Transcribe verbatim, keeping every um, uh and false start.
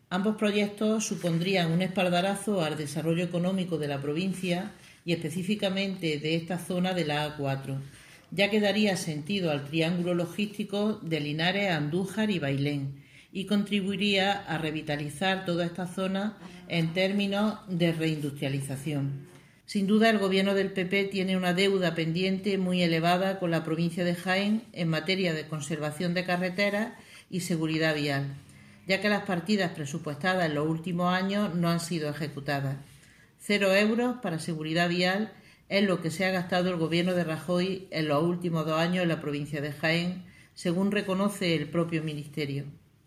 Ambos proyectos supondrían un espaldarazo al desarrollo económico de la provincia y específicamente de esta zona de la A cuatro, ya que daría sentido al triángulo logístico de Linares, Andújar y Bailén y contribuiría a revitalizar toda esta zona en términos de reindustrialización. Sin duda, el gobierno del P P tiene una deuda pendiente muy elevada con la provincia de Jaén en materia de conservación de carreteras y seguridad vial, ya que las partidas presupuestadas en los últimos años no han sido ejecutadas. Cero euros para seguridad vial es lo que se ha gastado el gobierno de Rajoy en los últimos dos años en la provincia de Jaén, según reconoce el propio ministerio.